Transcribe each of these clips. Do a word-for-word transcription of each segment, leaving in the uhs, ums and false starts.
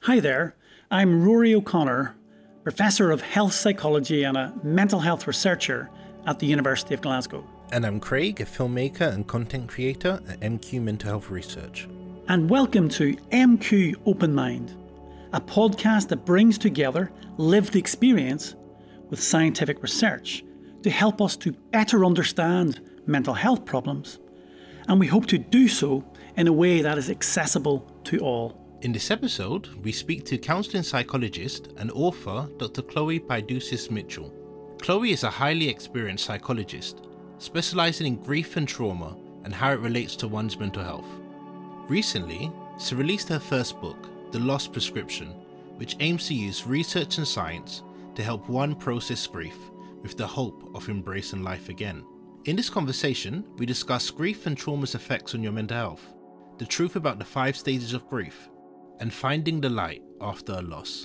Hi there, I'm Rory O'Connor, Professor of Health Psychology and a mental health researcher at the University of Glasgow. And I'm Craig, a filmmaker and content creator at M Q Mental Health Research. And welcome to M Q Open Mind, a podcast that brings together lived experience with scientific research to help us to better understand mental health problems. And we hope to do so in a way that is accessible to all. In this episode, we speak to counselling psychologist and author Doctor Chloe Paidusis Mitchell. Chloe is a highly experienced psychologist, specialising in grief and trauma and how it relates to one's mental health. Recently, she released her first book, The Lost Prescription, which aims to use research and science to help one process grief with the hope of embracing life again. In this conversation, we discuss grief and trauma's effects on your mental health, the truth about the five stages of grief, and finding the light after a loss.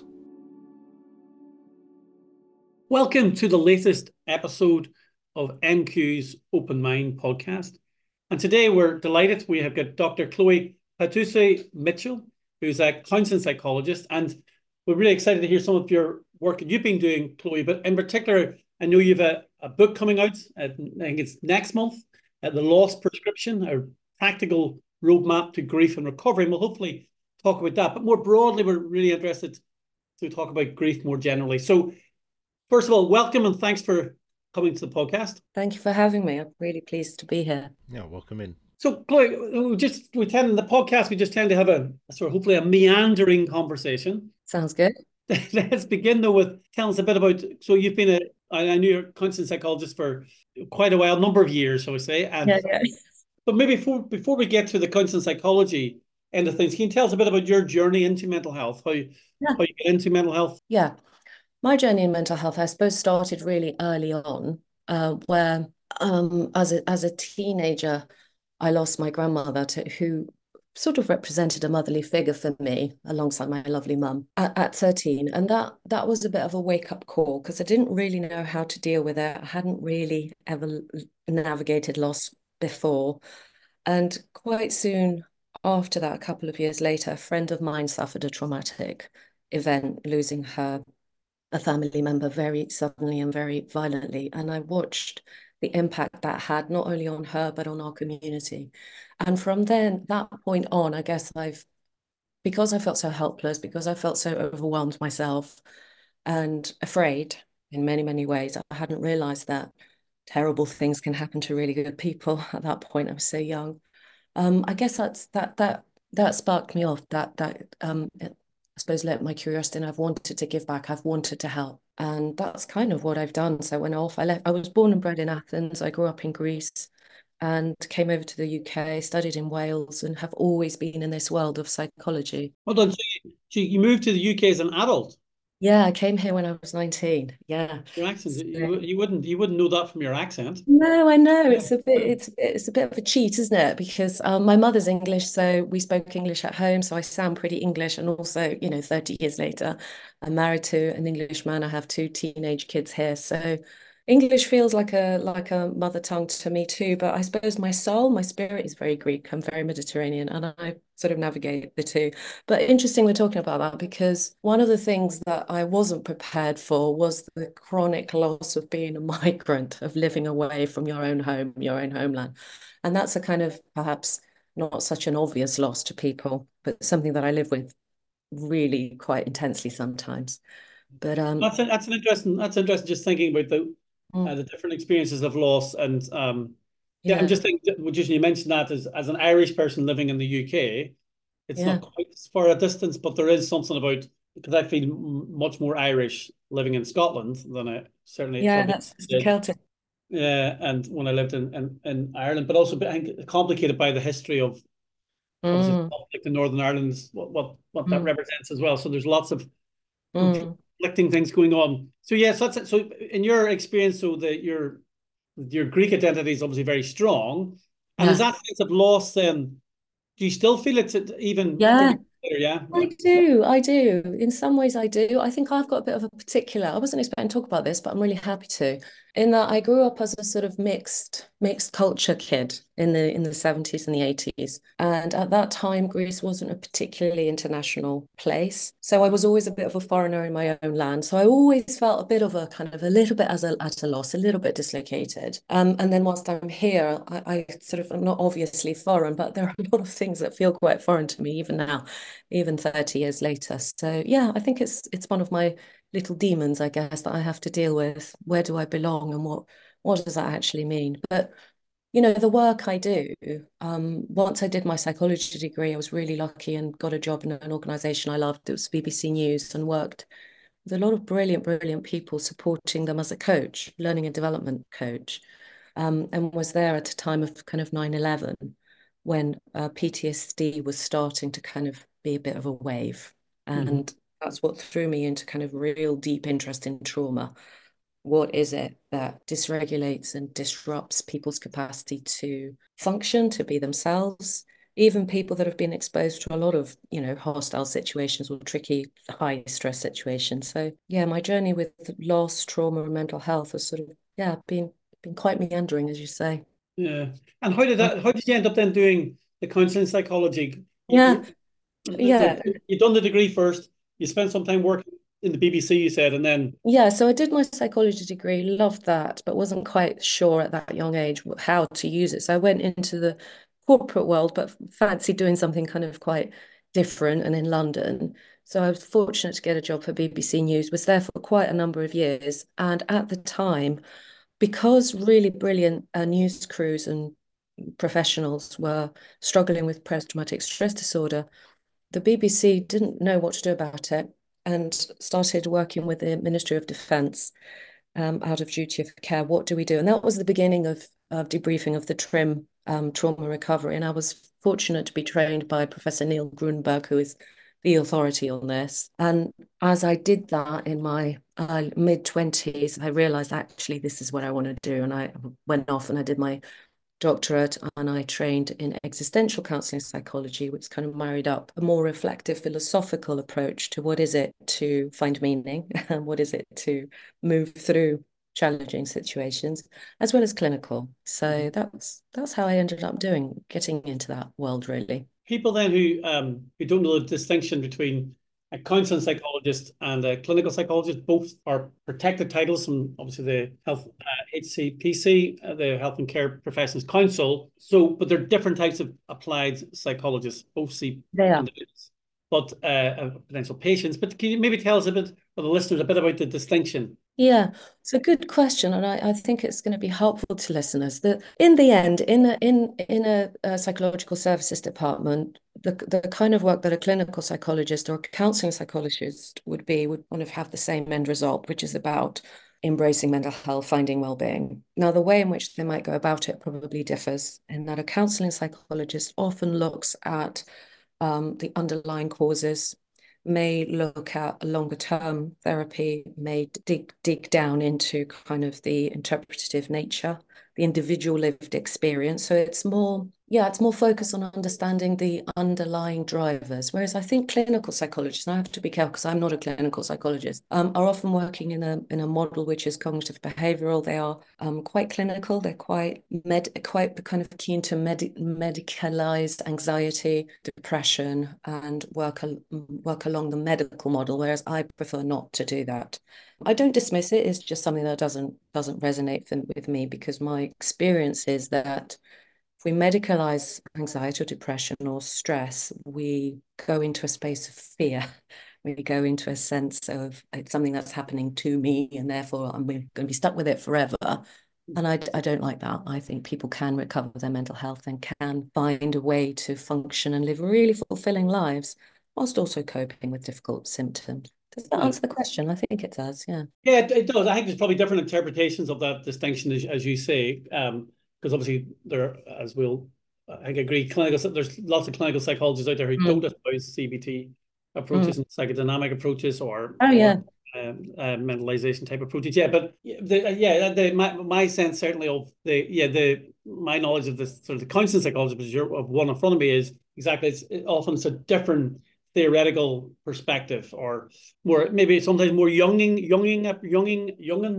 Welcome to the latest episode of M Q's Open Mind podcast. And today we're delighted. We have got Doctor Chloe Paidusis Mitchell, who's a counselling psychologist. And we're really excited to hear some of your work that you've been doing, Chloe. But in particular, I know you have a, a book coming out, at, I think it's next month, at The Lost Prescription, a practical roadmap to grief and recovery. And we'll hopefully talk about that. But more broadly, we're really interested to talk about grief more generally. So first of all, welcome and thanks for coming to the podcast. Thank you for having me. I'm really pleased to be here. Yeah, welcome in. So Chloe, we just we tend in the podcast, we just tend to have a, a sort of hopefully a meandering conversation. Sounds good. Let's begin though with telling us a bit about, so you've been a, I knew you're a counselling psychologist for quite a while, number of years, shall we say. And, yeah, yeah. But maybe before, before we get to the counselling psychology end of things, can you tell us a bit about your journey into mental health, how you, yeah. how you get into mental health? Yeah, my journey in mental health, I suppose, started really early on, uh, where um, as a as a teenager, I lost my grandmother, to, who sort of represented a motherly figure for me, alongside my lovely mum, at, at thirteen, and that that was a bit of a wake up call because I didn't really know how to deal with it. I hadn't really ever navigated loss before, and quite soon after that, a couple of years later, a friend of mine suffered a traumatic event, losing her, a family member, very suddenly and very violently. And I watched the impact that had not only on her, but on our community. And from then, that point on, I guess I've, because I felt so helpless, because I felt so overwhelmed myself and afraid in many, many ways, I hadn't realized that terrible things can happen to really good people. At that point, I was so young. Um, I guess that's that that that sparked me off. That that um, it, I suppose let my curiosity, and I've wanted to give back. I've wanted to help, and that's kind of what I've done. So I went off. I left. I was born and bred in Athens. I grew up in Greece, and came over to the U K. Studied in Wales, and have always been in this world of psychology. Hold on. So you, so you moved to the U K as an adult? Yeah, I came here when I was nineteen. Yeah. Your accent, so, you, you wouldn't you wouldn't know that from your accent. No, I know. Yeah. It's a bit it's it's a bit of a cheat, isn't it? Because um, my mother's English, so we spoke English at home, so I sound pretty English. And also, you know, thirty years later, I'm married to an Englishman. I have two teenage kids here, so English feels like a like a mother tongue to me too, but I suppose my soul, my spirit is very Greek. I'm very Mediterranean, and I sort of navigate the two. But interesting we're talking about that, because one of the things that I wasn't prepared for was the chronic loss of being a migrant, of living away from your own home, your own homeland. And that's a kind of perhaps not such an obvious loss to people, but something that I live with really quite intensely sometimes. But um that's a, that's an interesting that's interesting just thinking about the Uh, the different experiences of loss. And um, yeah. yeah, I'm just thinking, just you mentioned that as, as an Irish person living in the U K, it's yeah. not quite as far a distance, but there is something about, because I feel much more Irish living in Scotland than I certainly yeah that's the Celtic. Yeah, and when I lived in, in, in Ireland, but also I think complicated by the history of mm. conflict in Northern Ireland, what what, what mm. that represents as well. So there's lots of mm. conflicting things going on. So yes, yeah, so that's so. In your experience, so that your your Greek identity is obviously very strong, and yeah. is that sense of loss then? Do you still feel it even? Yeah, later, yeah, I do. I do. In some ways, I do. I think I've got a bit of a particular. I wasn't expecting to talk about this, but I'm really happy to. In that, I grew up as a sort of mixed mixed culture kid in the in the seventies and the eighties. And at that time, Greece wasn't a particularly international place. So I was always a bit of a foreigner in my own land. So I always felt a bit of a kind of a little bit as a, at a loss, a little bit dislocated. Um, and then whilst I'm here, I, I sort of, I'm not obviously foreign, but there are a lot of things that feel quite foreign to me even now, even thirty years later. So yeah, I think it's it's one of my little demons, I guess, that I have to deal with. Where do I belong and what what does that actually mean? But you know, the work I do, um, once I did my psychology degree, I was really lucky and got a job in an organization I loved. It was B B C News, and worked with a lot of brilliant, brilliant people, supporting them as a coach, learning and development coach, um, and was there at a time of kind of nine eleven when uh, P T S D was starting to kind of be a bit of a wave. Mm-hmm. And that's what threw me into kind of real deep interest in trauma. What is it that dysregulates and disrupts people's capacity to function, to be themselves? Even people that have been exposed to a lot of, you know, hostile situations or tricky, high stress situations. So yeah, my journey with loss, trauma, and mental health has sort of, yeah, been been quite meandering, as you say. Yeah. And how did that, how did you end up then doing the counseling psychology? Yeah, You, you, yeah. the, you done the degree first, you spent some time working in the B B C, you said, and then Yeah, so I did my psychology degree, loved that, but wasn't quite sure at that young age how to use it. So I went into the corporate world, but fancied doing something kind of quite different and in London. So I was fortunate to get a job for B B C News, was there for quite a number of years. And at the time, because really brilliant uh, news crews and professionals were struggling with post-traumatic stress disorder, the B B C didn't know what to do about it and started working with the Ministry of Defence, um, out of duty of care. What do we do? And that was the beginning of, of debriefing of the TRIM, um, trauma recovery. And I was fortunate to be trained by Professor Neil Grunberg, who is the authority on this. And as I did that in my uh, mid twenties, I realized actually this is what I want to do. And I went off and I did my doctorate, and I trained in existential counseling psychology, which kind of married up a more reflective philosophical approach to what is it to find meaning and what is it to move through challenging situations, as well as clinical. So that's that's how I ended up doing, getting into that world, really. people then who um who don't know the distinction between a counseling psychologist and a clinical psychologist, both are protected titles from obviously the health uh, H C P C, uh, the Health and Care Professions Council. So, but they're different types of applied psychologists. Both see They are. individuals, but uh, potential patients. But can you maybe tell us a bit, for the listeners, a bit about the distinction? Yeah, it's a good question, and I, I think it's going to be helpful to listeners that in the end, in a in in a, a psychological services department, the the kind of work that a clinical psychologist or a counseling psychologist would be would kind of have the same end result, which is about embracing mental health, finding well-being. Now, the way in which they might go about it probably differs, in that a counseling psychologist often looks at um, the underlying causes, may look at a longer term therapy, may dig dig down into kind of the interpretative nature, the individual lived experience. So it's more, yeah, it's more focused on understanding the underlying drivers. Whereas I think clinical psychologists, and I have to be careful because I'm not a clinical psychologist, um, are often working in a in a model which is cognitive behavioral. They are um, quite clinical. They're quite med quite kind of keen to med medicalize anxiety, depression, and work work along the medical model. Whereas I prefer not to do that. I don't dismiss it. It's just something that doesn't doesn't resonate with me, because my experience is that if we medicalize anxiety or depression or stress, we go into a space of fear. We go into a sense of it's something that's happening to me, and therefore I'm going to be stuck with it forever. And I, I don't like that. I think people can recover their mental health and can find a way to function and live really fulfilling lives whilst also coping with difficult symptoms. Does that Yeah. answer the question? I think it does, yeah. Yeah, it, it does. I think there's probably different interpretations of that distinction, as, as you say, um, because obviously there, as we'll, I agree, clinical. There's lots of clinical psychologists out there who Mm. don't espouse C B T approaches Mm. and psychodynamic approaches, or Oh, or yeah. um, uh, mentalization type approaches. Yeah, but the yeah, the my, my sense certainly of the yeah the my knowledge of this sort of the counseling psychologist, which you're of one in front of me, is exactly it's it often it's a different theoretical perspective, or more maybe sometimes more younging, younging, younging, younging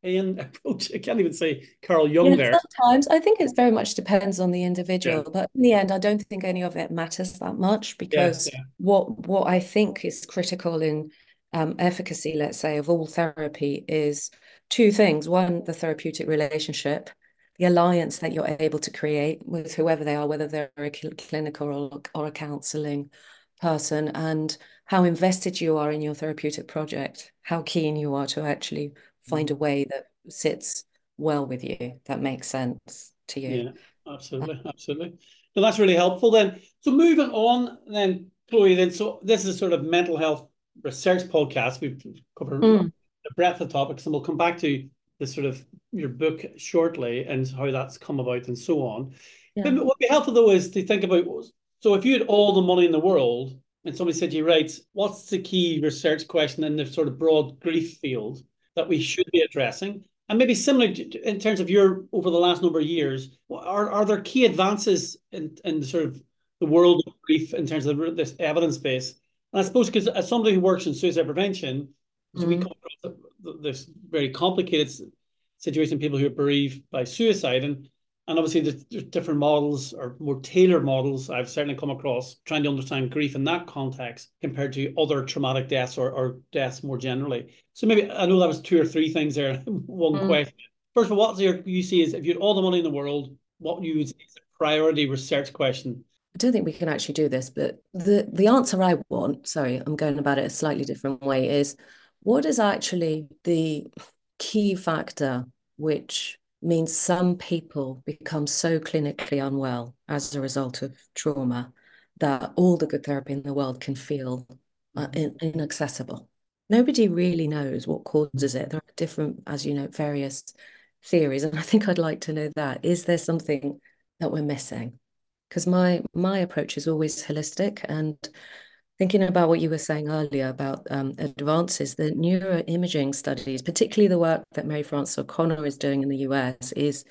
Jungian approach. I can't even say Carl Jung Yeah, there. sometimes I think it very much depends on the Yeah, individual, but in the end, I don't think any of it matters that much yeah, because yeah. what what I think is critical in um, efficacy, let's say, of all therapy is two things. One, the therapeutic relationship, the alliance that you're able to create with whoever they are, whether they're a clinical or, or a counseling person, and how invested you are in your therapeutic project, how keen you are to actually find a way that sits well with you, that makes sense to you. Yeah, absolutely, absolutely. So that's really helpful then. So moving on then, Chloe, then so this is sort of mental health research podcast. We've covered Mm, the breadth of topics, and we'll come back to the sort of your book shortly and how that's come about and so on. yeah. But what would be helpful though is to think about, so if you had all the money in the world and somebody said to you, right, what's the key research question in the sort of broad grief field that we should be addressing? And maybe similar in terms of your over the last number of years, are, are there key advances in, in sort of the world of grief in terms of this evidence base? And I suppose because as somebody who works in suicide prevention, so we Mm. come across this very complicated situation, people who are bereaved by suicide, and and obviously there's, there's different models or more tailored models I've certainly come across trying to understand grief in that context compared to other traumatic deaths or, or deaths more generally. So maybe I know that was two or three things there, one Mm. question. First of all, what's your you see is if you had all the money in the world, what you would say is a priority research question? I don't think we can actually do this, but the the answer I want, sorry, I'm going about it a slightly different way, is what is actually the key factor which means some people become so clinically unwell as a result of trauma that all the good therapy in the world can feel uh, in, inaccessible. Nobody really knows what causes it. There are different, as you know, various theories, and I think I'd like to know that. Is there something that we're missing? Because my my approach is always holistic, and thinking about what you were saying earlier about um, advances, the neuroimaging studies, particularly the work that Mary Frances O'Connor is doing in the U S, is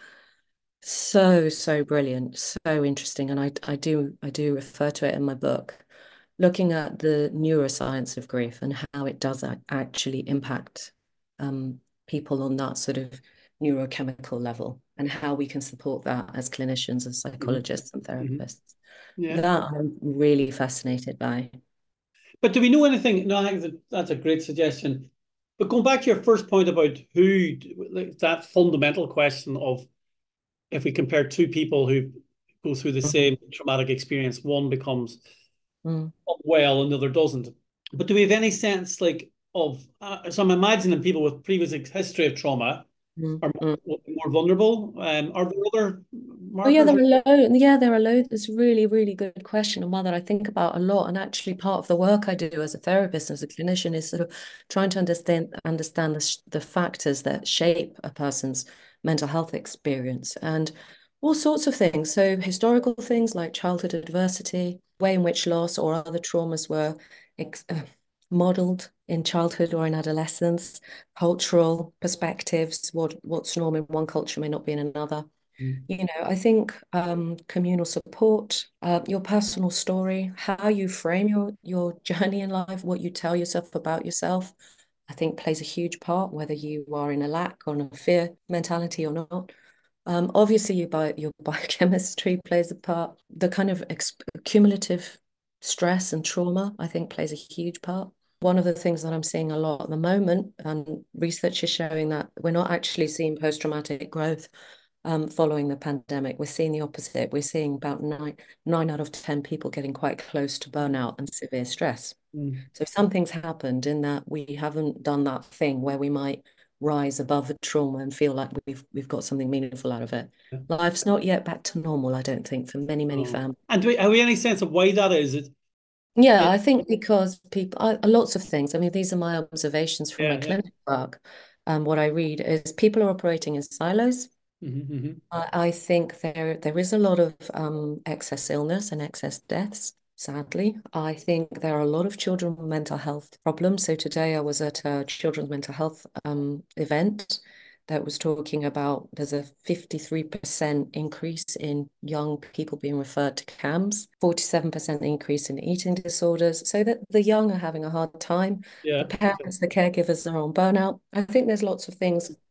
so so brilliant, so interesting, and I I do I do refer to it in my book, looking at the neuroscience of grief and how it does actually impact um, people on that sort of neurochemical level, and how we can support that as clinicians and Mm-hmm. psychologists and Mm-hmm. therapists. Yeah. That I'm really fascinated by. But do we know anything? No, I think that that's a great suggestion. But going back to your first point about who, like that fundamental question of if we compare two people who go through the Mm, same traumatic experience, one becomes mm, well and the other doesn't. But do we have any sense, like, of? Uh, so I'm imagining people with previous history of trauma mm, are mm. more, more vulnerable. Um, are there other Oh yeah, markers? there are loads. Yeah, there are loads. It's a really, really good question and one that I think about a lot. And actually, part of the work I do as a therapist, as a clinician, is sort of trying to understand understand the, the factors that shape a person's mental health experience and all sorts of things. So historical things like childhood adversity, way in which loss or other traumas were ex uh, modeled in childhood or in adolescence, cultural perspectives, what what's normal in one culture may not be in another. Mm, You know, I think um, communal support, uh, your personal story, how you frame your your journey in life, what you tell yourself about yourself, I think plays a huge part, whether you are in a lack or in a fear mentality or not. Um, obviously, you bio, your biochemistry plays a part. The kind of ex cumulative stress and trauma, I think, plays a huge part. One of the things that I'm seeing a lot at the moment, and research is showing that we're not actually seeing post-traumatic growth um, following the pandemic. We're seeing the opposite. We're seeing about nine, nine out of ten people getting quite close to burnout and severe stress. mm. So something's happened in that we haven't done that thing where we might rise above the trauma and feel like we've we've got something meaningful out of it. Yeah. Life's not yet back to normal, I don't think, for many, many Oh. families. And do we have we any sense of why that is? It, Yeah, it I think because people, I, lots of things. I mean, these are my observations from my yeah, yeah. clinical work. Um, what I read is people are operating in silos. Mm-hmm, mm-hmm. I, I think there there is a lot of um, excess illness and excess deaths, sadly. I think there are a lot of children with mental health problems. So today I was at a children's mental health um, event that was talking about there's a fifty-three percent increase in young people being referred to CAMHS, forty-seven percent increase in eating disorders, so that the young are having a hard time. The Yeah. parents, the caregivers are on burnout. I think there's lots of things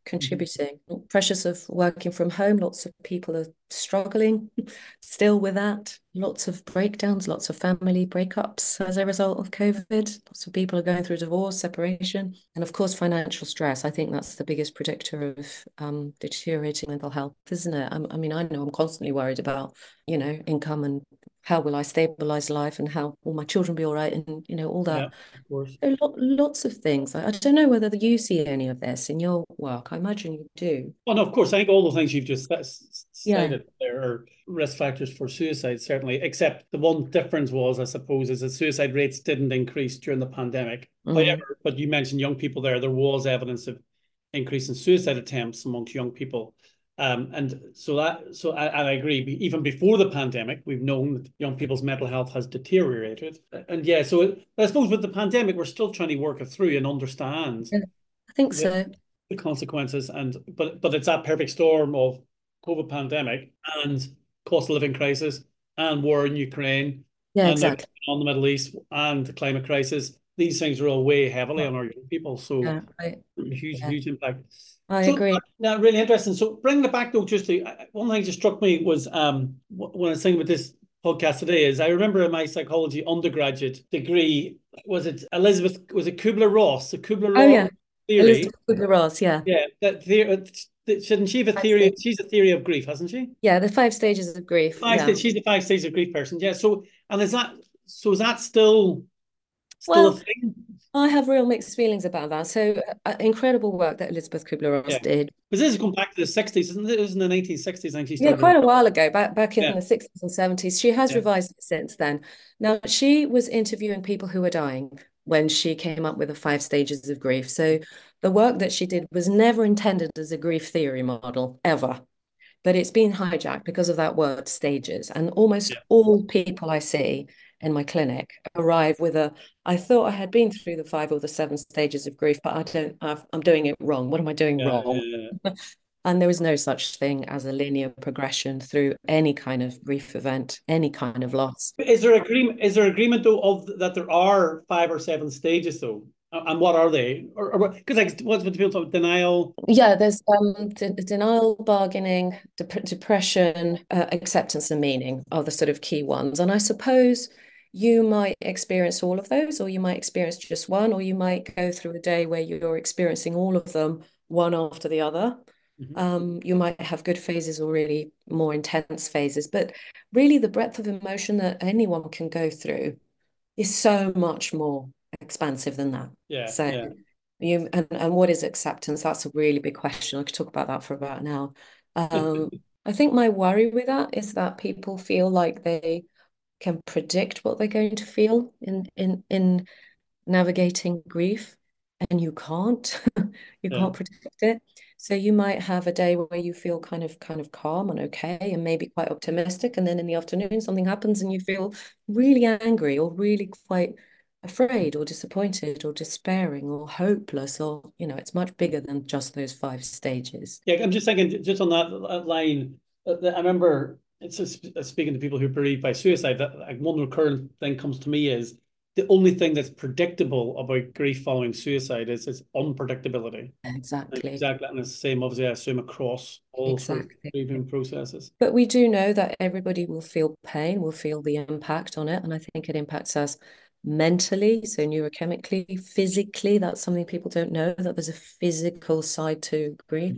contributing. Mm-hmm. Pressures of working from home, lots of people are struggling still with that. Lots of breakdowns, lots of family breakups as a result of COVID. Lots of people are going through divorce, separation, and of course, financial stress. I think that's the biggest predictor of um, deteriorating mental health, isn't it? I, I mean, I know I'm constantly worried about, you know, income and how will I stabilize life and how will my children be all right, and you know all that. Yeah, of course. So lot, lots of things. I, I don't know whether you see any of this in your work. I imagine you do. Well, no, of course. I think all the things you've just Yeah. stated there are risk factors for suicide, certainly. Except the one difference was, I suppose, is that suicide rates didn't increase during the pandemic. Mm. However, but you mentioned young people there. There was evidence of increase in suicide attempts amongst young people. Um, and so that, so I, and I agree. Even before the pandemic, we've known that young people's mental health has deteriorated. And yeah, so it, I suppose with the pandemic, we're still trying to work it through and understand Yeah, I think the, so. the consequences. And but but it's that perfect storm of COVID pandemic and cost of living crisis and war in Ukraine Yeah, and now exactly. on the Middle East and the climate crisis. These things are all weigh heavily on our young people. So Yeah, I, huge, yeah, huge impact. I So agree. now, really interesting. So bringing it back though, just to, one thing that struck me was um, when I was thinking about this podcast today is I remember in my psychology undergraduate degree, was it Elizabeth, was it Kubler-Ross, the Oh Kubler-Ross yeah, theory? Elizabeth Kubler-Ross. Yeah, Yeah, that theory, shouldn't she have a five theory? stages. She's a theory of grief, hasn't she? Yeah, the five stages of grief. Five Yeah. stages. She's the five stages of grief person. Yeah. So, and is that, so is that still, still a Well, thing? I have real mixed feelings about that. So, uh, incredible work that Elizabeth Yeah. Kubler-Ross did. Because this is going back to the sixties, isn't it? It was in the nineteen sixties, I think she Yeah, started her. quite a while ago, back back in Yeah. the sixties and seventies. She has Yeah. revised it since then. Now, she was interviewing people who were dying when she came up with the five stages of grief. So the work that she did was never intended as a grief theory model, ever. But it's been hijacked because of that word stages. And almost Yeah. all people I see in my clinic arrive with a, I thought I had been through the five or the seven stages of grief, but I don't, I've, I'm doing it wrong. What am I doing Yeah. wrong? Yeah. And there is no such thing as a linear progression through any kind of grief event, any kind of loss. Is there agreement? Is there agreement though of that there are five or seven stages though, and what are they? Or because like what's what people talk denial? Yeah, there's um de denial, bargaining, de depression, uh, acceptance, and meaning are the sort of key ones. And I suppose you might experience all of those, or you might experience just one, or you might go through a day where you're experiencing all of them one after the other. Mm-hmm. Um, you might have good phases or really more intense phases, but really the breadth of emotion that anyone can go through is so much more expansive than that. Yeah. So Yeah. you and, and what is acceptance? That's a really big question. I could talk about that for about an hour. Um, I think my worry with that is that people feel like they can predict what they're going to feel in in in navigating grief, and you can't. You Yeah. can't predict it. So you might have a day where you feel kind of kind of calm and okay and maybe quite optimistic, and then in the afternoon something happens and you feel really angry or really quite afraid or disappointed or despairing or hopeless, or you know it's much bigger than just those five stages. Yeah. I'm just thinking, just on that line. I remember it's just speaking to people who are bereaved by suicide. That like one recurrent thing comes to me is the only thing that's predictable about grief following suicide is its unpredictability. Exactly. Exactly, and it's the same, obviously, I assume across all sort of Exactly. grieving processes. But we do know that everybody will feel pain, will feel the impact on it. And I think it impacts us mentally, so neurochemically, physically. That's something people don't know, that there's a physical side to grief,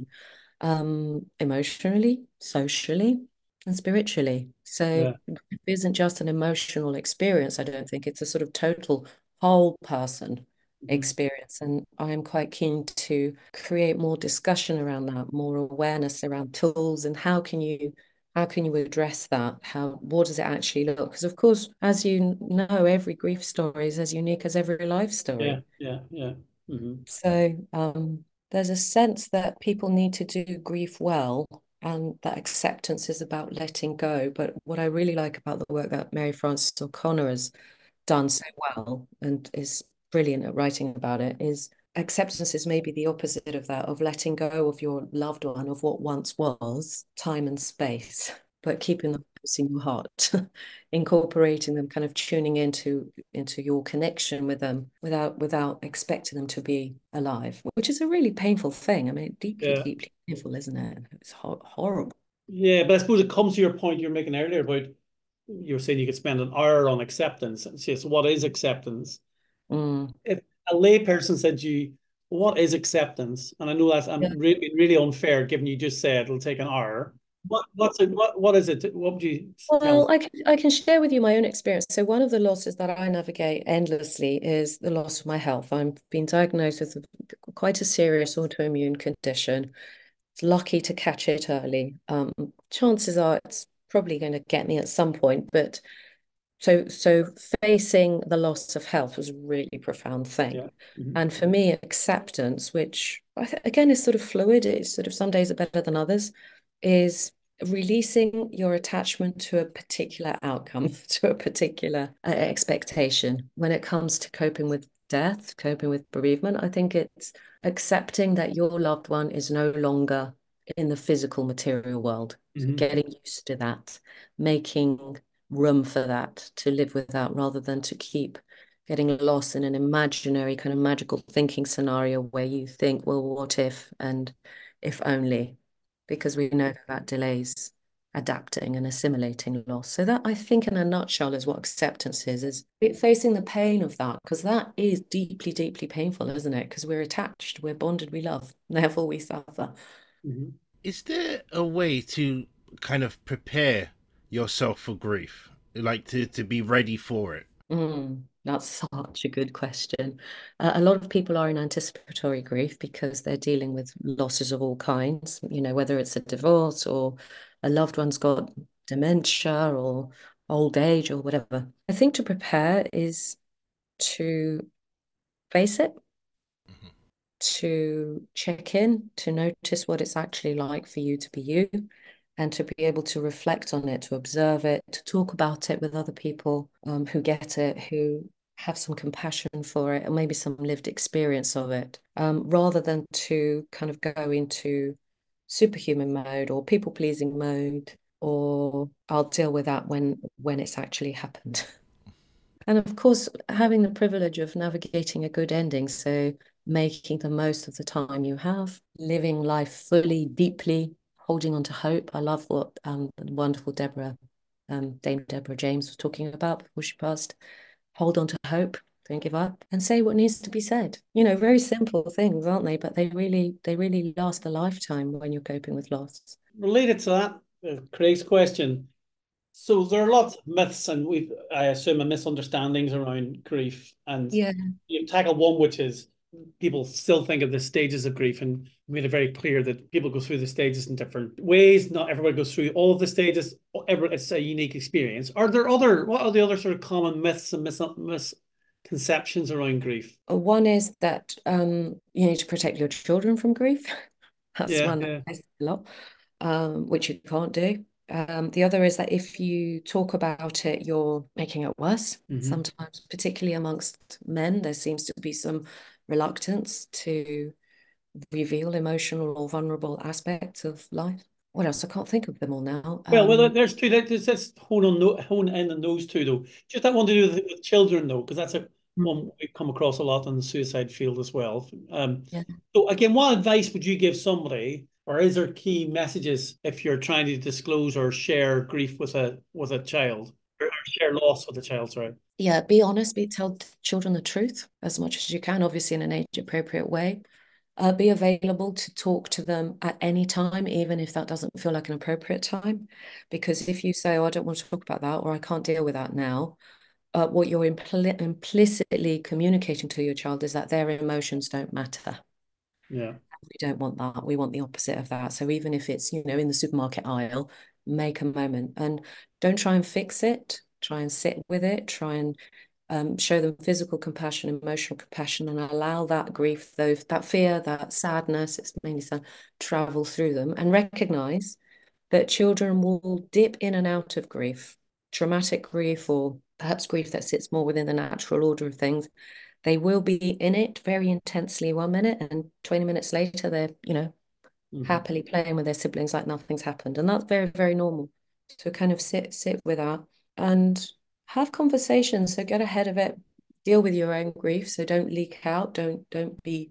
um, emotionally, socially, and spiritually. So Yeah. it isn't just an emotional experience. I don't think it's a sort of total whole person Mm-hmm. experience. And I'm quite keen to create more discussion around that, more awareness around tools and how can you how can you address that? How what does it actually look? Because of course, as you know, every grief story is as unique as every life Yeah, story. yeah, yeah. Mm-hmm. So um, there's a sense that people need to do grief well, and that acceptance is about letting go. But what I really like about the work that Mary Frances O'Connor has done so well and is brilliant at writing about it is acceptance is maybe the opposite of that, of letting go of your loved one, of what once was, time and space, but keeping them in your heart, incorporating them, kind of tuning into into your connection with them without without expecting them to be alive, which is a really painful thing. I mean, deeply, Yeah. deeply painful, isn't it? It's ho horrible. Yeah, but I suppose it comes to your point you're making earlier about you were saying you could spend an hour on acceptance. And so what is acceptance? Mm. If a lay person said to you, what is acceptance? And I know that Yeah. I'm really really unfair given you just said it'll take an hour. What what's it what what is it? What would you tell Well, us? I can I can share with you my own experience. So one of the losses that I navigate endlessly is the loss of my health. I've been diagnosed with quite a serious autoimmune condition. Lucky to catch it early. Um, chances are it's probably going to get me at some point, but so so facing the loss of health was a really profound thing. Yeah. Mhm. And for me, acceptance, which I th again is sort of fluid, it's sort of some days are better than others, is releasing your attachment to a particular outcome, to a particular uh, expectation when it comes to coping with death, coping with bereavement. I think it's accepting that your loved one is no longer in the physical material world. So Mhm. getting used to that, making room for that to live without rather than to keep getting lost in an imaginary kind of magical thinking scenario where you think, well, what if and if only, because we know that delays adapting and assimilating loss. So that I think in a nutshell is what acceptance is, is facing the pain of that, because that is deeply, deeply painful, isn't it? Because we're attached, we're bonded, we love, therefore we suffer. Mhm. Is there a way to kind of prepare yourself for grief, like to to be ready for it? Mm, that's such a good question. Uh, a lot of people are in anticipatory grief because they're dealing with losses of all kinds, you know, whether it's a divorce or a loved one's got dementia or old age or whatever. I think to prepare is to face it, to check in, to notice what it's actually like for you to be you, and to be able to reflect on it, to observe it, to talk about it with other people um, who get it, who have some compassion for it, and maybe some lived experience of it, um, rather than to kind of go into superhuman mode or people pleasing mode, or I'll deal with that when when it's actually happened. And of course, having the privilege of navigating a good ending, so making the most of the time you have, living life fully, deeply, holding on to hope. I love what um, the wonderful Deborah, um, Dame Deborah James was talking about before she passed. Hold on to hope, don't give up, and say what needs to be said. You know, very simple things, aren't they? But they really, they really last a lifetime when you're coping with loss. Related to that, uh, Craig's question. So there are lots of myths and we I assume a misunderstandings around grief. And Yeah. you've tackled one which is people still think of the stages of grief and made it very clear that people go through the stages in different ways. Not everybody goes through all of the stages. Every, it's a unique experience. Are there other, what are the other sort of common myths and mis misconceptions around grief? One is that um, you need to protect your children from grief. That's Yeah, one that yeah. I see a lot, um, which you can't do. Um, the other is that if you talk about it, you're making it worse. Mm-hmm. Sometimes, particularly amongst men, there seems to be some reluctance to reveal emotional or vulnerable aspects of life. What else? I can't think of them all now. Well, well, Um, there's two. There's this hone on no, hone in on those two though. Just that one to do with, with children though, because that's a one we've come across a lot in the suicide field as well. Um, yeah. so again, what advice would you give somebody, or is there key messages if you're trying to disclose or share grief with a with a child, or, or share loss with a child? Sorry. Yeah, be honest, be tell children the truth as much as you can, obviously in an age appropriate way. Uh, be available to talk to them at any time, even if that doesn't feel like an appropriate time. Because if you say, oh, I don't want to talk about that, or I can't deal with that now, uh, what you're impl implicitly communicating to your child is that their emotions don't matter. Yeah. We don't want that. We want the opposite of that. So even if it's, you know, in the supermarket aisle, make a moment and don't try and fix it. Try and sit with it. Try and um, show them physical compassion, emotional compassion, and allow that grief, those that fear, that sadness, it's mainly sad, travel through them and recognize that children will dip in and out of grief, traumatic grief, or perhaps grief that sits more within the natural order of things. They will be in it very intensely one minute, and twenty minutes later, they're, you know, Mm-hmm. happily playing with their siblings like nothing's happened. And that's very, very normal. to kind of sit sit with that and have conversations. So get ahead of it, deal with your own grief. So don't leak out, don't don't be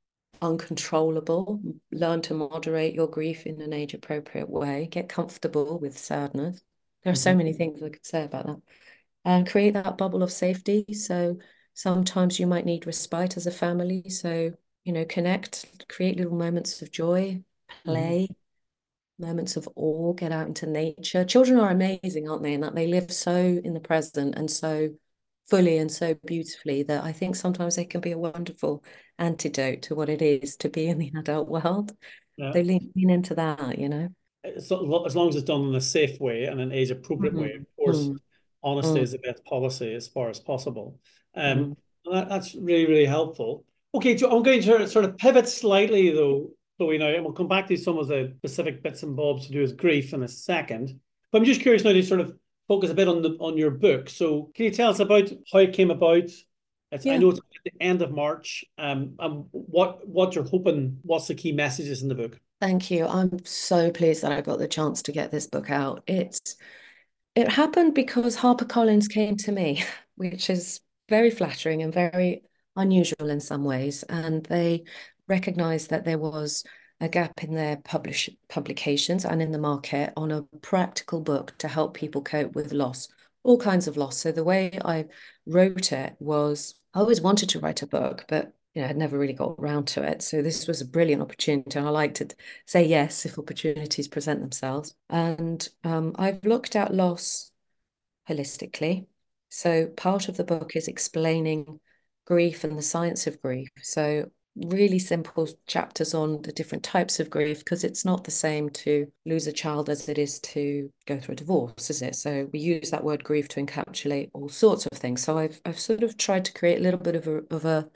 uncontrollable. Learn to moderate your grief in an age appropriate way. Get comfortable with sadness. There are so Mhm. many things I could say about that. And create that bubble of safety. So sometimes you might need respite as a family. So, you know, connect, create little moments of joy, Mhm. play, moments of awe, get out into nature. Children are amazing, aren't they? In that they live so in the present and so fully and so beautifully that I think sometimes they can be a wonderful antidote to what it is to be in the adult world. Yeah. So lean, lean into that, you know. As lo- as long as it's done in a safe way and an age appropriate way, of Mm, course, mm, honesty mm, is the best policy as far as possible. Um, mm. that, that's really, really helpful. Okay, so I'm going to sort of pivot slightly though, Chloe, now, and we'll come back to some of the specific bits and bobs to do with grief in a second. But I'm just curious now to sort of focus a bit on the on your book. So can you tell us about how it came about? It's, I Yeah. know it's at the end of March. Um, and what what you're hoping, what's the key messages in the book? Thank you. I'm so pleased that I got the chance to get this book out. It's it happened because HarperCollins came to me, which is very flattering and very unusual in some ways. And they recognized that there was a gap in their publish publications and in the market on a practical book to help people cope with loss, all kinds of loss. So the way I wrote it was I always wanted to write a book, but you know, I'd never really got around to it. So this was a brilliant opportunity. And I like to say yes if opportunities present themselves. And um, I've looked at loss holistically. So part of the book is explaining grief and the science of grief. So really simple chapters on the different types of grief because it's not the same to lose a child as it is to go through a divorce, is it? So we use that word grief to encapsulate all sorts of things. So I've I've sort of tried to create a little bit of a of a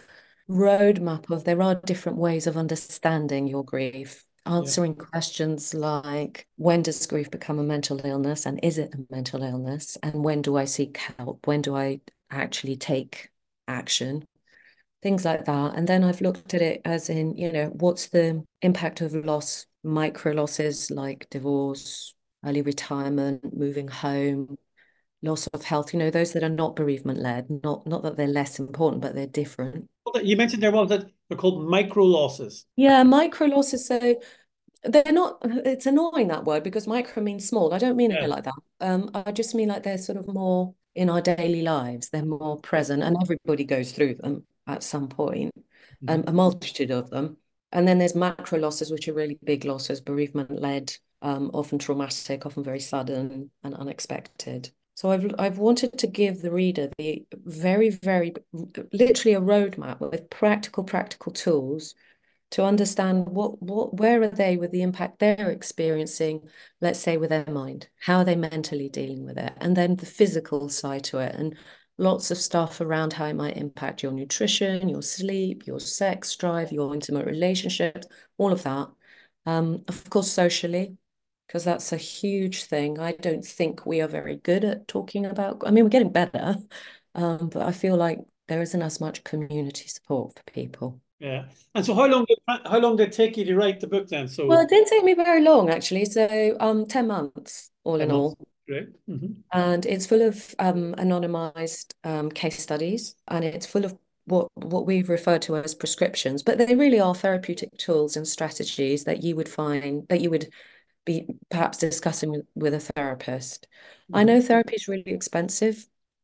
roadmap of there are different ways of understanding your grief, Yeah. answering questions like when does grief become a mental illness and is it a mental illness? And when do I seek help? When do I actually take action? Things like that. And then I've looked at it as in, you know, what's the impact of loss, micro losses like divorce, early retirement, moving home, loss of health, you know, those that are not bereavement led, not not that they're less important, but they're different. You mentioned there was that they're called micro losses. Yeah, micro losses. So they're not, it's annoying that word because micro means small. I don't mean it Yeah. like that. Um, I just mean like they're sort of more in our daily lives. They're more present and everybody goes through them at some point, um, Mhm. a multitude of them. And then there's macro losses, which are really big losses, bereavement led, um, often traumatic, often very sudden and unexpected. So I've I've wanted to give the reader the very, very literally a roadmap with practical, practical tools to understand what what where are they with the impact they're experiencing, let's say with their mind, how are they mentally dealing with it, and then the physical side to it, and lots of stuff around how it might impact your nutrition, your sleep, your sex drive, your intimate relationships, all of that. Um, of course, socially, because that's a huge thing. I don't think we are very good at talking about. I mean, we're getting better, um, but I feel like there isn't as much community support for people. Yeah. And so how long did how long did it take you to write the book then? Well, So it didn't take me very long actually. So um ten months all ten in months. all. Great. Hmm. And it's full of um anonymized um case studies and it's full of what what we refer to as prescriptions, but they really are therapeutic tools and strategies that you would find that you would be perhaps discussing with, with a therapist. I Hmm. know therapy is really expensive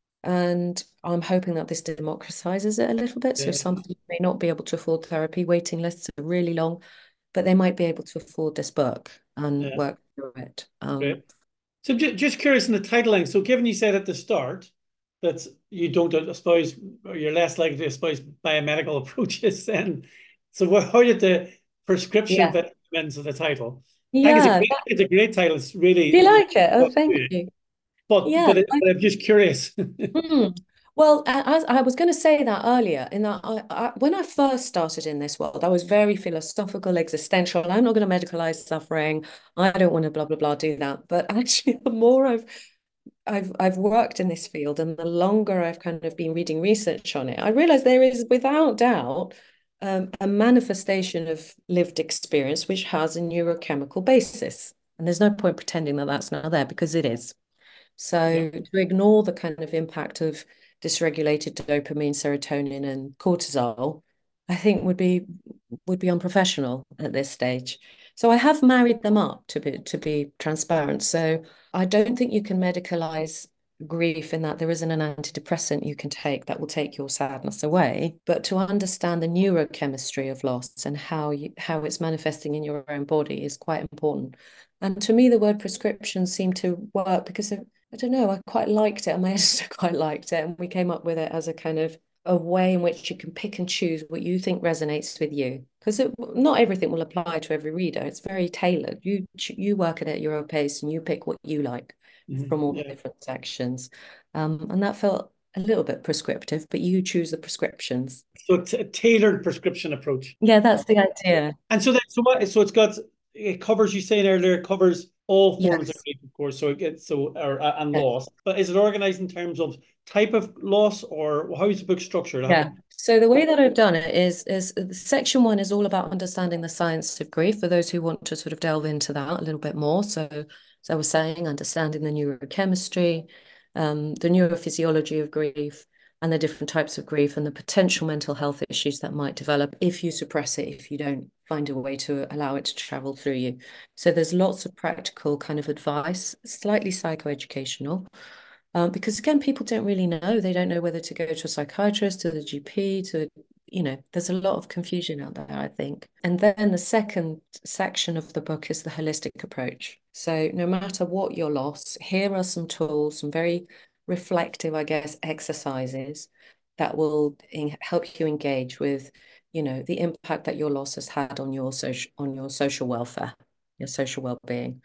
and I'm hoping that this democratizes it a little bit. So Yeah. some people may not be able to afford therapy, waiting lists are really long, but they might be able to afford this book and Yeah. work through it. Um, Great. So ju- just curious in the titling. So given you said at the start that you don't espouse or you're less likely to espouse biomedical approaches, then so what, how did the prescription yeah, bit come into the title? I think it's a yeah. great, That, it's a great title. It's do you really, like it? Oh, thank you. but Yeah. but, it, I, but I'm just curious. mm. Well, as I was going to say that earlier, in that I, I, when I first started in this world, I was very philosophical, existential. I'm not going to medicalize suffering. I don't want to blah blah blah do that. But actually, the more I've I've I've worked in this field and the longer I've kind of been reading research on it, I realize there is without doubt um, a manifestation of lived experience which has a neurochemical basis. And there's no point pretending that that's not there because it is. So Yeah. to ignore the kind of impact of dysregulated dopamine, serotonin, and cortisol, I think would be would be unprofessional at this stage. So I have married them up to be to be transparent. So I don't think you can medicalize grief in that there isn't an antidepressant you can take that will take your sadness away, but to understand the neurochemistry of loss and how you how it's manifesting in your own body is quite important. And to me, the word prescription seemed to work because of, I don't know, I quite liked it, and my editor quite liked it, and we came up with it as a kind of a way in which you can pick and choose what you think resonates with you, because not everything will apply to every reader. It's very tailored. You you work at it at your own pace, and you pick what you like from Mm-hmm. all the Yeah. different sections. Um, and that felt a little bit prescriptive, but you choose the prescriptions. So it's a tailored prescription approach. Yeah, that's the idea. And so that so what so it's got it covers you saying earlier, it covers all forms of Yes. grief, of course. So it gets so or uh, and Yes. loss. But is it organized in terms of type of loss, or how is the book structured? How, Yeah. So the way that I've done it is is section one is all about understanding the science of grief for those who want to sort of delve into that a little bit more. So, as I was saying, understanding the neurochemistry, um, the neurophysiology of grief, and the different types of grief and the potential mental health issues that might develop if you suppress it, if you don't find a way to allow it to travel through you. So there's lots of practical kind of advice, slightly psychoeducational. Um, because again, people don't really know. They don't know whether to go to a psychiatrist, to the G P, to, you know, there's a lot of confusion out there, I think. And then the second section of the book is the holistic approach. So no matter what your loss, here are some tools, some very reflective, I guess, exercises that will help you engage with, you know, the impact that your loss has had on your social on your social welfare, your social well-being,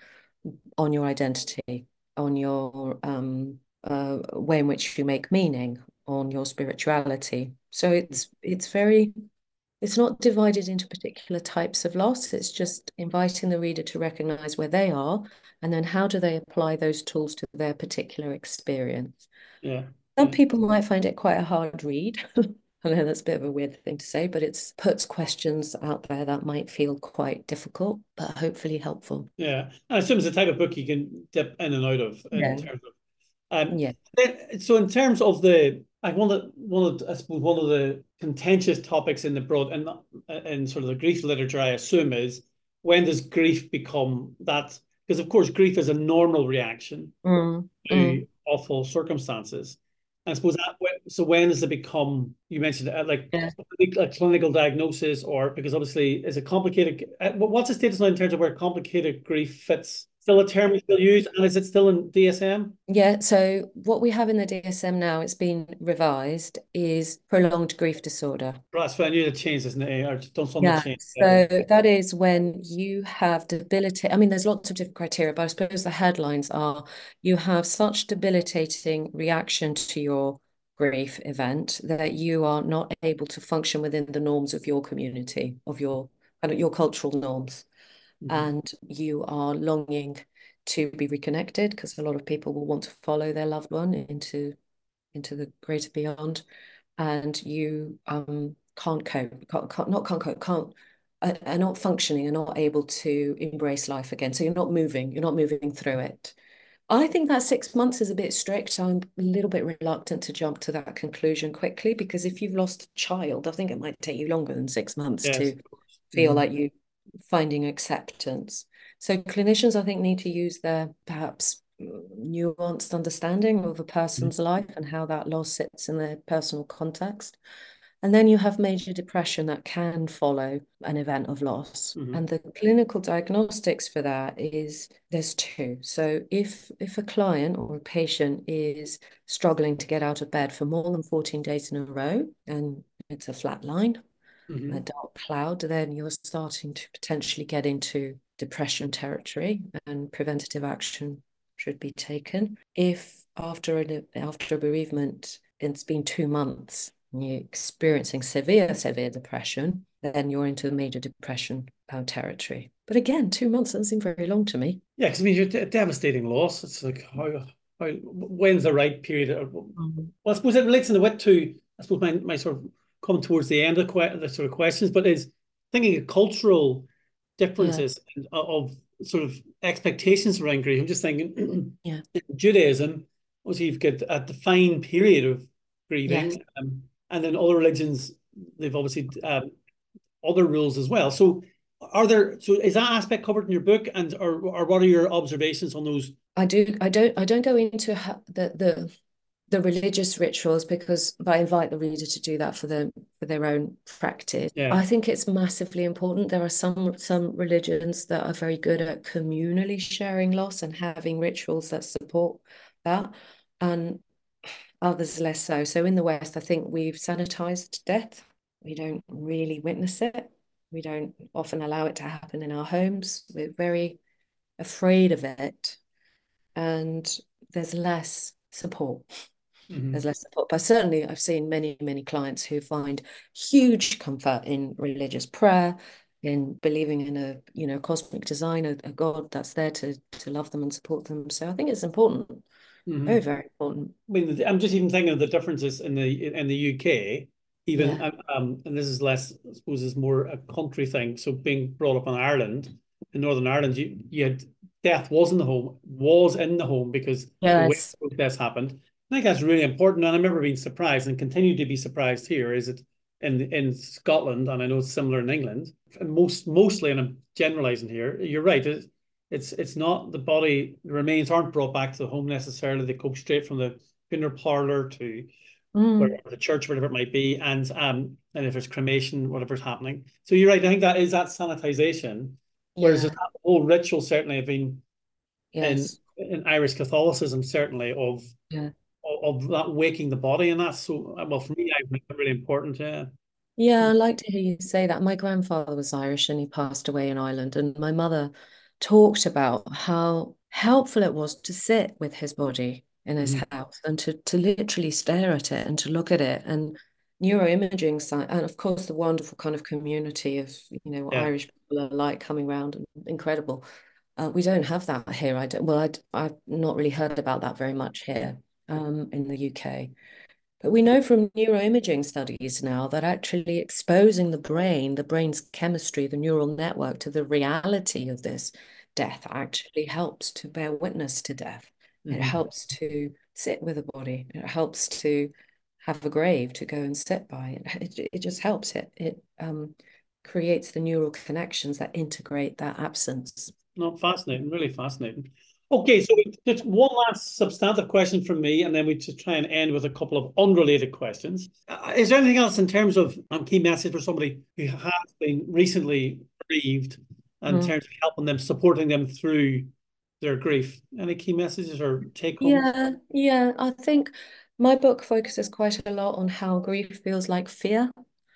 on your identity, on your um uh, way in which you make meaning, on your spirituality. So it's it's very it's not divided into particular types of loss. It's just inviting the reader to recognize where they are and then how do they apply those tools to their particular experience. yeah, Some yeah, people might find it quite a hard read. I know that's a bit of a weird thing to say, but it's puts questions out there that might feel quite difficult, but hopefully helpful. yeah. I assume it's the type of book you can dip in and out of in Yeah. terms of um. Yeah. then- So in terms of the, I one of one of I suppose one of the contentious topics in the broad and in sort of the grief literature, I assume, is when does grief become that? Because of course, grief is a normal reaction Mm, mm, to awful circumstances. I suppose that so when does it become? You mentioned it, like yeah. a clinical diagnosis, or because obviously is it complicated? uh, What's the status now in terms of where complicated grief fits? Still a term we still use, and is it still in D S M? Yeah, so what we have in the D S M now, it's been revised, is prolonged grief disorder. Right, so I knew it changed, isn't it? Or done something Yeah, change. so that is when you have debilitating, I mean, there's lots of different criteria, but I suppose the headlines are you have such debilitating reaction to your grief event that you are not able to function within the norms of your community, of your kind of your cultural norms, Mm-hmm. and you are longing to be reconnected because a lot of people will want to follow their loved one into into the greater beyond, and you um can't cope, can't, can't not can't cope, can't are, are not functioning, are not able to embrace life again. So you're not moving, you're not moving through it. I think that six months is a bit strict. I'm a little bit reluctant to jump to that conclusion quickly because if you've lost a child, I think it might take you longer than six months Yes, to of course. feel Mm-hmm. like you finding acceptance. So clinicians, I think, need to use their perhaps nuanced understanding of a person's life and how that loss sits in their personal context. And then you have major depression that can follow an event of loss. Mm-hmm. And the clinical diagnostics for that is there's two. So if if a client or a patient is struggling to get out of bed for more than fourteen days in a row, and it's a flat line, a Mm-hmm. dark cloud, then you're starting to potentially get into depression territory and preventative action should be taken. If after an after a bereavement, it's been two months and you're experiencing severe, severe depression, then you're into major depression uh, territory. But again, two months doesn't seem very long to me. Yeah, because I mean, you're a devastating loss. It's like how, how when's the right period? Well, Mm. I suppose it relates in a bit to I suppose my, my sort of come towards the end of the, que the sort of questions, but is thinking of cultural Yeah. differences of sort of expectations around grief. I'm just thinking, Yeah. in Judaism, obviously you've got a defined period of Yes. grieving, um, and then other religions, they've obviously um, other rules as well. So, are there? So, is that aspect covered in your book, and or, or what are your observations on those? I do. I don't. I don't go into the the the religious rituals because but I invite the reader to do that for them for their own practice. Yeah. I think it's massively important. There are some some religions that are very good at communally sharing loss and having rituals that support that, and others less so. So in the West, I think we've sanitized death. We don't really witness it. We don't often allow it to happen in our homes. We're very afraid of it, and there's less support. Mm-hmm. There's less support. But certainly, I've seen many, many clients who find huge comfort in religious prayer, in believing in a you know cosmic design, a, a God that's there to to love them and support them. So I think it's important, Mm-hmm. very, very important. I mean, I'm just even thinking of the differences in the in the U K, even Yeah. um, and this is less, I suppose, is more a country thing. So being brought up in Ireland, in Northern Ireland, you, you had death was in the home, was in the home because the way Yes. protests happened. I think that's really important, and I remember being surprised and continue to be surprised here. Is it in in Scotland, and I know it's similar in England. Most mostly, and I'm generalizing here. You're right. It, it's it's not the body the remains aren't brought back to the home necessarily. They go straight from the funeral parlor to Mm. wherever the church, whatever it might be, and um and if there's cremation, whatever's happening. So you're right. I think that is that sanitization. Whereas that Yeah. whole ritual certainly have been in Yes. in Irish Catholicism certainly of Yeah. of that waking the body, and that's so well for me. I think that's really important. Yeah. Yeah, I like to hear you say that. My grandfather was Irish and he passed away in Ireland, and my mother talked about how helpful it was to sit with his body in his Mm-hmm. house and to to literally stare at it and to look at it. And neuroimaging sci- and of course the wonderful kind of community of you know what Yeah. Irish people are like coming around and incredible. Uh, we don't have that here. I don't, well, I, I've not really heard about that very much here um, in the U K. But we know from neuroimaging studies now that actually exposing the brain, the brain's chemistry, the neural network to the reality of this death actually helps to bear witness to death. It Mm-hmm. helps to sit with a body. It helps to have a grave to go and sit by. It, it, it just helps. It, it um, creates the neural connections that integrate that absence. No, fascinating, really fascinating. Okay, so just one last substantive question from me, and then we just try and end with a couple of unrelated questions. Uh, is there anything else in terms of um, key message for somebody who has been recently bereaved, in Mm. terms of helping them, supporting them through their grief? Any key messages or take homes? Yeah, yeah. I think my book focuses quite a lot on how grief feels like fear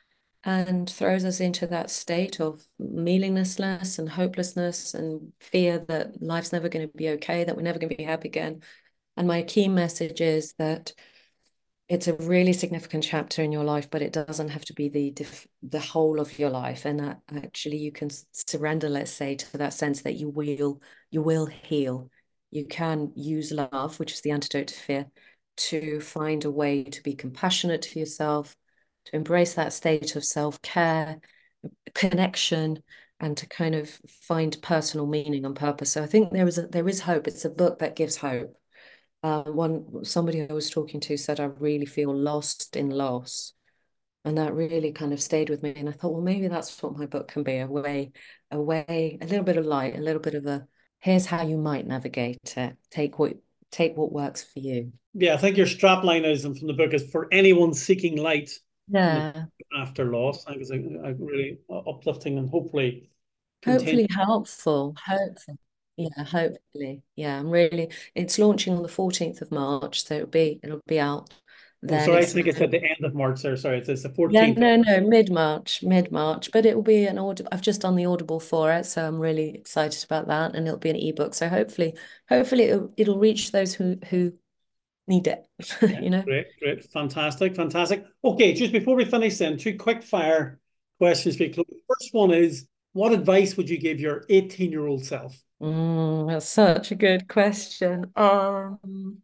and throws us into that state of meaninglessness and hopelessness and fear that life's never going to be okay, that we're never going to be happy again. And my key message is that it's a really significant chapter in your life, but it doesn't have to be the the whole of your life. And that actually you can surrender, let's say, to that sense that you will you will heal. You can use love, which is the antidote to fear, to find a way to be compassionate to yourself, to embrace that state of self-care, connection, and to kind of find personal meaning and purpose. So I think there is a, there is hope. It's a book that gives hope. Uh, one somebody I was talking to said, I really feel lost in loss. And that really kind of stayed with me. And I thought, well, maybe that's what my book can be, a way, a way, a little bit of light, a little bit of a here's how you might navigate it. Take what take what works for you. Yeah, I think your strap line is and from the book is for anyone seeking light in the Yeah. after loss. I think it's a, a really uplifting and hopefully continue. Hopefully helpful. Hopefully. Yeah, hopefully. Yeah, I'm really it's launching on the fourteenth of March, so it'll be it'll be out Oh, then. sorry, I It's think it's at the end of March there. Sorry, it's, it's the Yeah, fourteenth. no, no, mid-March, mid-March, but it will be an audible. I've just done the Audible for it, so I'm really excited about that, and it'll be an ebook. So hopefully, hopefully it'll, it'll reach those who who need it, Yeah, you know. great, great, fantastic, fantastic. Okay, just before we finish, then two quick fire questions for you. Chloe. First one is, what advice would you give your eighteen year old self? Mm, that's such a good question. Um,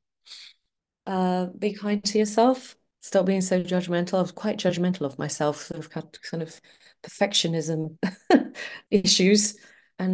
uh, be kind to yourself. Stop being so judgmental. I was quite judgmental of myself, sort of kind of perfectionism issues, and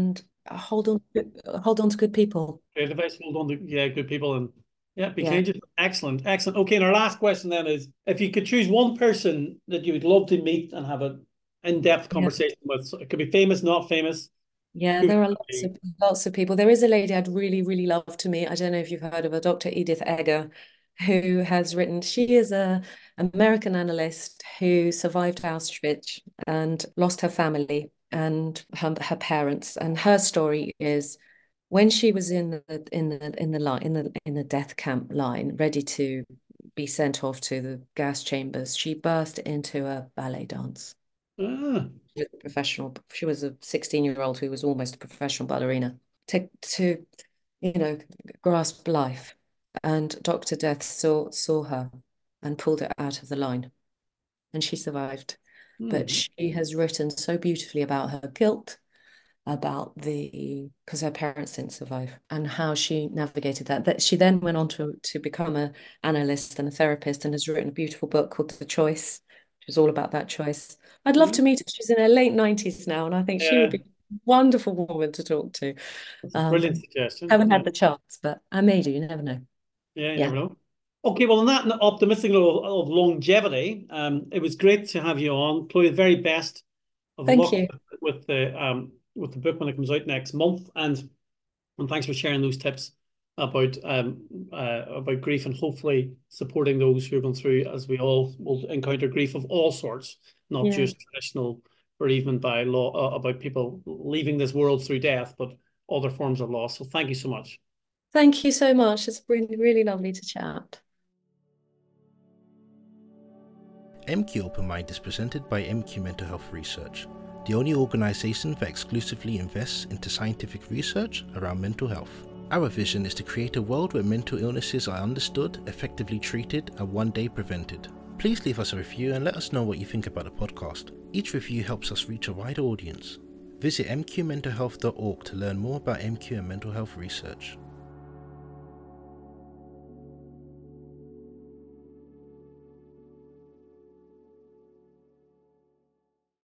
hold on, hold on to good people. Great advice. Hold on to, yeah, good people, and yeah, be Yeah. kind. Excellent, excellent. Okay, and our last question then is, if you could choose one person that you would love to meet and have an in-depth Yeah. conversation with, so it could be famous, not famous. Yeah, Who there would are that lots be? of lots of people. There is a lady I'd really, really love to meet. I don't know if you've heard of her, Doctor Edith Egger, who has written, she is a American analyst who survived Auschwitz and lost her family and her, her parents. And her story is when she was in the in the in the line in the in the death camp line, ready to be sent off to the gas chambers, she burst into a ballet dance. Ah, She was a professional. She was a sixteen-year-old who was almost a professional ballerina. To to you know grasp life, and Doctor Death saw saw her and pulled her out of the line, and she survived. But hmm. she has written so beautifully about her guilt, about the because her parents didn't survive, and how she navigated that. That she then went on to to become an analyst and a therapist, and has written a beautiful book called The Choice, which is all about that choice. I'd love Yeah, to meet her. She's in her late nineties now, and I think she would yeah, be a wonderful woman to talk to. that's a Um, brilliant suggestion. haven't Yeah, had the chance, but I may do. You never know. yeah, you Yeah. never know. Okay, well, on that optimistic note of, of longevity, um, it was great to have you on. Chloe, the very best of Thank luck you. with, with the um with the book when it comes out next month, and and thanks for sharing those tips about um uh, about grief, and hopefully supporting those who are going through, as we all will encounter grief of all sorts, not Yeah. just traditional bereavement by law, uh, about people leaving this world through death, but other forms of loss. So thank you so much. Thank you so much. It's really, really lovely to chat. M Q Open Mind is presented by M Q Mental Health Research, the only organisation that exclusively invests into scientific research around mental health. Our vision is to create a world where mental illnesses are understood, effectively treated, and one day prevented. Please leave us a review and let us know what you think about the podcast. Each review helps us reach a wider audience. Visit m q mental health dot org to learn more about M Q and mental health research.